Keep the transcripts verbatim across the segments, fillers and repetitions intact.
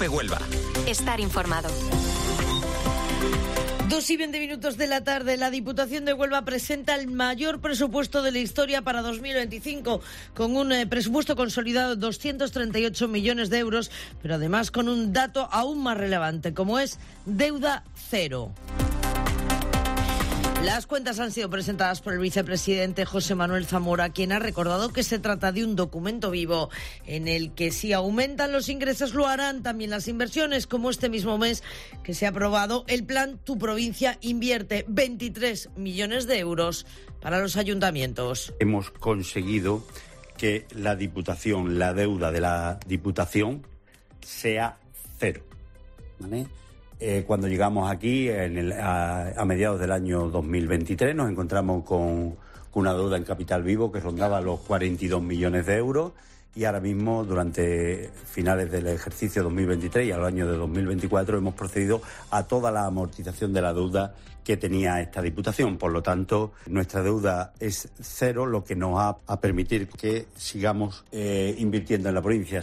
COPE Huelva. Estar informado. Dos y veinte minutos de la tarde, la Diputación de Huelva presenta el mayor presupuesto de la historia para dos mil veinticinco, con un eh, presupuesto consolidado de doscientos treinta y ocho millones de euros, pero además con un dato aún más relevante, como es deuda cero. Las cuentas han sido presentadas por el vicepresidente José Manuel Zamora, quien ha recordado que se trata de un documento vivo en el que si aumentan los ingresos lo harán también las inversiones, como este mismo mes que se ha aprobado el plan Tu Provincia Invierte, veintitrés millones de euros para los ayuntamientos. Hemos conseguido que la Diputación, la deuda de la Diputación sea cero, ¿vale? Eh, cuando llegamos aquí en el, a, a mediados del año dos mil veintitrés nos encontramos con, con una deuda en capital vivo que rondaba los cuarenta y dos millones de euros y ahora mismo durante finales del ejercicio dos mil veintitrés y al año de dos mil veinticuatro hemos procedido a toda la amortización de la deuda que tenía esta Diputación. Por lo tanto, nuestra deuda es cero, lo que nos va a permitir que sigamos eh, invirtiendo en la provincia.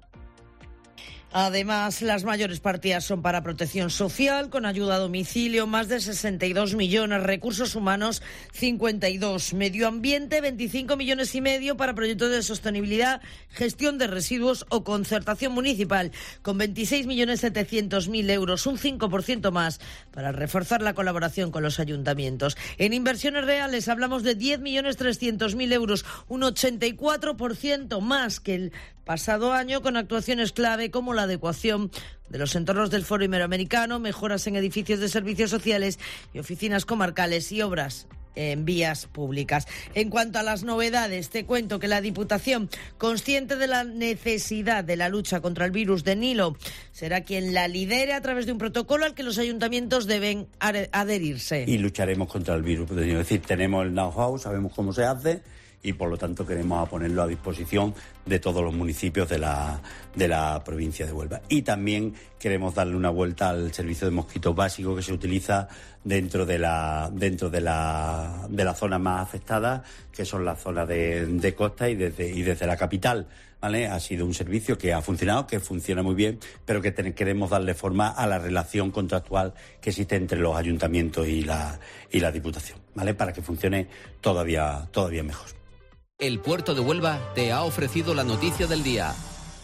Además, las mayores partidas son para protección social, con ayuda a domicilio, más de sesenta y dos millones, recursos humanos, cincuenta y dos, medio ambiente, veinticinco millones y medio para proyectos de sostenibilidad, gestión de residuos o concertación municipal, con veintiséis millones setecientos mil euros, un cinco por ciento más, para reforzar la colaboración con los ayuntamientos. En inversiones reales hablamos de diez millones trescientos mil euros, un ochenta y cuatro por ciento más que el pasado año, con actuaciones clave como la adecuación de los entornos del Foro Iberoamericano, mejoras en edificios de servicios sociales y oficinas comarcales y obras en vías públicas. En cuanto a las novedades, te cuento que la Diputación, consciente de la necesidad de la lucha contra el virus de Nilo, será quien la lidere a través de un protocolo al que los ayuntamientos deben adherirse. Y lucharemos contra el virus de Nilo. Es decir, tenemos el know-how, sabemos cómo se hace y por lo tanto queremos ponerlo a disposición de todos los municipios de la, de la provincia de Huelva. Y también queremos darle una vuelta al servicio de mosquitos básico que se utiliza dentro de la dentro de la, de la zona más afectada, que son las zonas de, de costa y desde, y desde la capital, ¿vale? Ha sido un servicio que ha funcionado, que funciona muy bien, pero que ten, queremos darle forma a la relación contractual que existe entre los ayuntamientos y la, y la Diputación, ¿vale? Para que funcione todavía, todavía mejor. El Puerto de Huelva te ha ofrecido la noticia del día.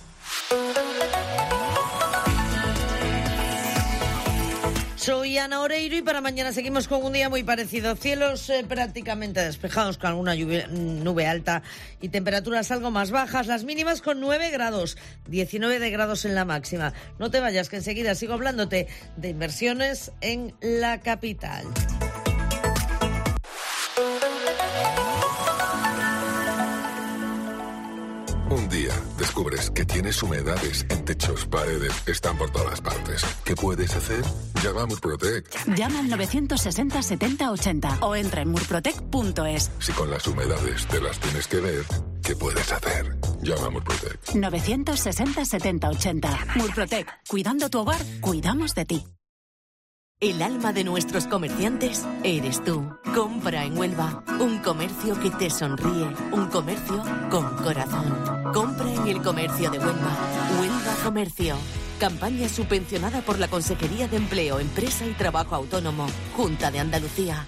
Soy Ana Oreiro y para mañana seguimos con un día muy parecido. Cielos eh, prácticamente despejados con alguna lluvia, nube alta y temperaturas algo más bajas. Las mínimas con nueve grados, diecinueve de grados en la máxima. No te vayas, que enseguida sigo hablándote de inversiones en la capital. Un día descubres que tienes humedades en techos, paredes, están por todas partes. ¿Qué puedes hacer? Llama a Murprotec. Llama al novecientos sesenta setenta ochenta o entra en murprotec punto es. Si con las humedades te las tienes que ver, ¿qué puedes hacer? Llama a Murprotec. novecientos sesenta setenta ochenta. Murprotec. Cuidando tu hogar, cuidamos de ti. El alma de nuestros comerciantes eres tú. Compra en Huelva. Un comercio que te sonríe. Un comercio con corazón. Compra en el comercio de Huelva. Huelva Comercio. Campaña subvencionada por la Consejería de Empleo, Empresa y Trabajo Autónomo. Junta de Andalucía.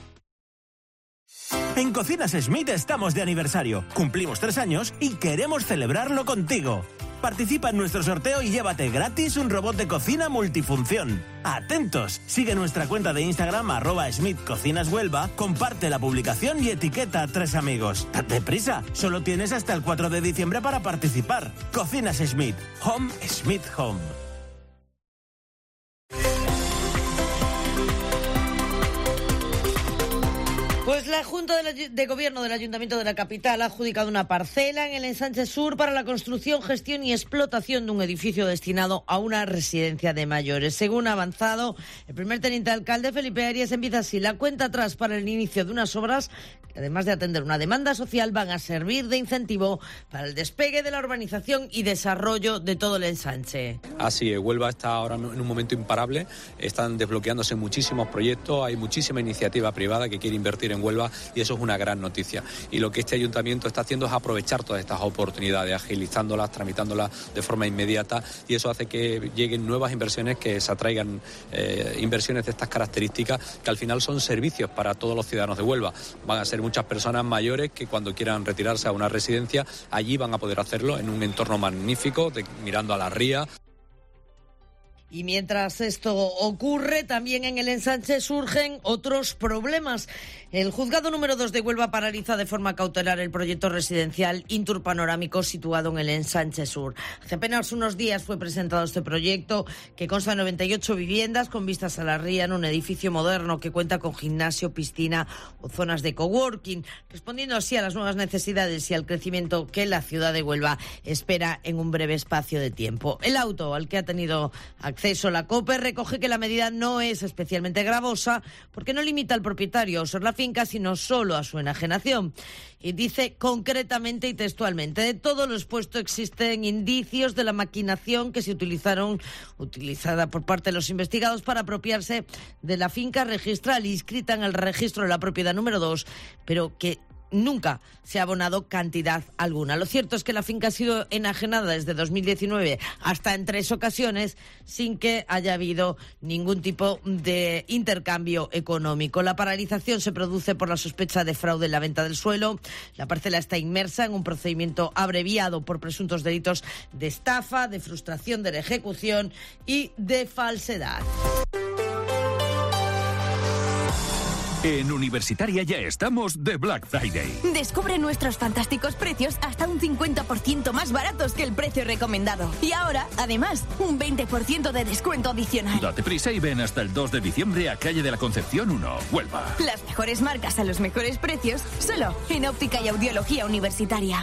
En Cocinas Schmidt estamos de aniversario. Cumplimos tres años y queremos celebrarlo contigo. Participa en nuestro sorteo y llévate gratis un robot de cocina multifunción. ¡Atentos! Sigue nuestra cuenta de Instagram, arroba Schmidt Cocinas Huelva, comparte la publicación y etiqueta a tres amigos. ¡Date prisa! Solo tienes hasta el cuatro de diciembre para participar. Cocinas Schmidt. Home Schmidt Home. Pues la Junta de, la, de Gobierno del Ayuntamiento de la capital ha adjudicado una parcela en el ensanche sur para la construcción, gestión y explotación de un edificio destinado a una residencia de mayores. Según ha avanzado el primer teniente alcalde, Felipe Arias, empieza así la cuenta atrás para el inicio de unas obras que, además de atender una demanda social, van a servir de incentivo para el despegue de la urbanización y desarrollo de todo el ensanche. Así es, Huelva está ahora en un momento imparable, están desbloqueándose muchísimos proyectos, hay muchísima iniciativa privada que quiere invertir en Huelva Huelva, y eso es una gran noticia. Y lo que este ayuntamiento está haciendo es aprovechar todas estas oportunidades, agilizándolas, tramitándolas de forma inmediata, y eso hace que lleguen nuevas inversiones, que se atraigan eh, inversiones de estas características, que al final son servicios para todos los ciudadanos de Huelva. Van a ser muchas personas mayores que cuando quieran retirarse a una residencia, allí van a poder hacerlo en un entorno magnífico, de, mirando a la ría. Y mientras esto ocurre, también en el ensanche surgen otros problemas. El juzgado número dos de Huelva paraliza de forma cautelar el proyecto residencial interpanorámico situado en el ensanche sur. Hace apenas unos días fue presentado este proyecto, que consta de noventa y ocho viviendas con vistas a la ría en un edificio moderno que cuenta con gimnasio, piscina o zonas de coworking, respondiendo así a las nuevas necesidades y al crecimiento que la ciudad de Huelva espera en un breve espacio de tiempo. El auto al que ha tenido acceso la COPE recoge que la medida no es especialmente gravosa porque no limita al propietario a usar la finca, sino solo a su enajenación. Y dice concretamente y textualmente: de todo lo expuesto existen indicios de la maquinación que se utilizaron, utilizada por parte de los investigados para apropiarse de la finca registral inscrita en el registro de la propiedad número dos, pero que nunca se ha abonado cantidad alguna. Lo cierto es que la finca ha sido enajenada desde dos mil diecinueve hasta en tres ocasiones sin que haya habido ningún tipo de intercambio económico. La paralización se produce por la sospecha de fraude en la venta del suelo. La parcela está inmersa en un procedimiento abreviado por presuntos delitos de estafa, de frustración de la ejecución y de falsedad. En Universitaria ya estamos de Black Friday. Descubre nuestros fantásticos precios hasta un cincuenta por ciento más baratos que el precio recomendado. Y ahora, además, un veinte por ciento de descuento adicional. Date prisa y ven hasta el dos de diciembre a Calle de la Concepción uno, Huelva. Las mejores marcas a los mejores precios, solo en Óptica y Audiología Universitaria.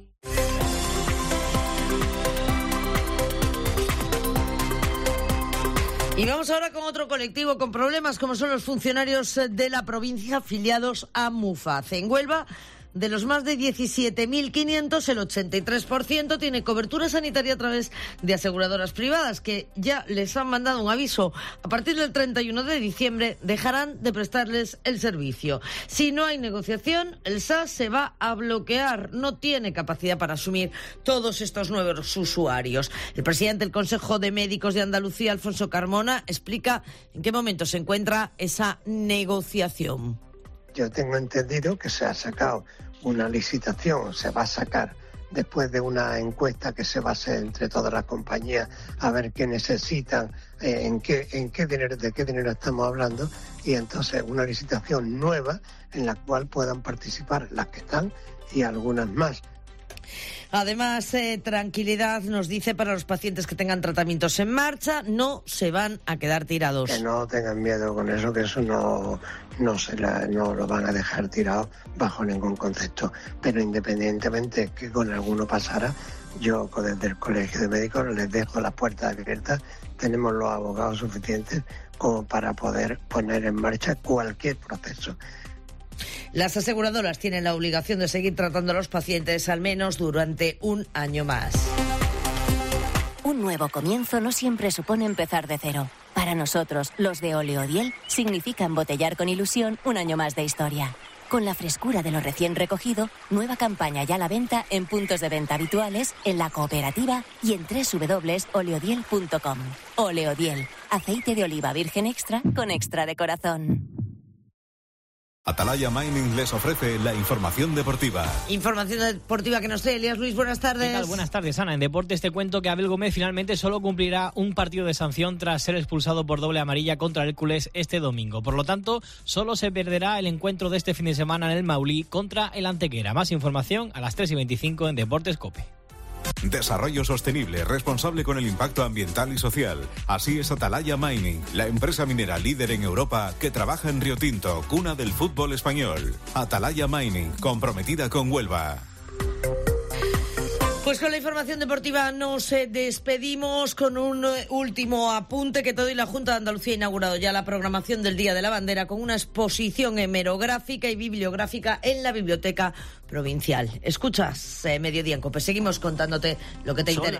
Y vamos ahora con otro colectivo con problemas, como son los funcionarios de la provincia afiliados a MUFAZ. En Huelva, de los más de diecisiete mil quinientos, el ochenta y tres por ciento tiene cobertura sanitaria a través de aseguradoras privadas, que ya les han mandado un aviso. A partir del treinta y uno de diciembre dejarán de prestarles el servicio. Si no hay negociación, el S A S se va a bloquear. No tiene capacidad para asumir todos estos nuevos usuarios. El presidente del Consejo de Médicos de Andalucía, Alfonso Carmona, explica en qué momento se encuentra esa negociación. Yo tengo entendido que se ha sacado una licitación, se va a sacar después de una encuesta que se va a hacer entre todas las compañías a ver qué necesitan, eh, en qué, en qué dinero, de qué dinero estamos hablando, y entonces una licitación nueva en la cual puedan participar las que están y algunas más. Además, eh, tranquilidad, nos dice, para los pacientes que tengan tratamientos en marcha, no se van a quedar tirados. Que no tengan miedo con eso, que eso no, no, se la, no lo van a dejar tirado bajo ningún concepto. Pero independientemente que con alguno pasara, yo desde el Colegio de Médicos les dejo las puertas abiertas. Tenemos los abogados suficientes como para poder poner en marcha cualquier proceso. Las aseguradoras tienen la obligación de seguir tratando a los pacientes al menos durante un año más. Un nuevo comienzo no siempre supone empezar de cero. Para nosotros, los de Oleodiel, significa embotellar con ilusión un año más de historia. Con la frescura de lo recién recogido, nueva campaña ya a la venta en puntos de venta habituales, en la cooperativa y en doble u doble u doble u punto oleodiel punto com. Oleodiel, aceite de oliva virgen extra con extra de corazón. Atalaya Mining les ofrece la información deportiva. Información deportiva que nos trae Elías Luis. Buenas tardes. ¿Qué tal? Buenas tardes, Ana. En deportes te cuento que Abel Gómez finalmente solo cumplirá un partido de sanción tras ser expulsado por doble amarilla contra el Hércules este domingo. Por lo tanto, solo se perderá el encuentro de este fin de semana en el Maulí contra el Antequera. Más información a las tres y veinticinco en Deportes COPE. Desarrollo sostenible, responsable con el impacto ambiental y social. Así es Atalaya Mining, la empresa minera líder en Europa que trabaja en Río Tinto, cuna del fútbol español. Atalaya Mining, comprometida con Huelva. Pues con la información deportiva nos despedimos con un último apunte que te doy. La Junta de Andalucía ha inaugurado ya la programación del Día de la Bandera con una exposición hemerográfica y bibliográfica en la Biblioteca Provincial. Escuchas eh, Mediodía en COPE. Seguimos contándote lo que te interesa.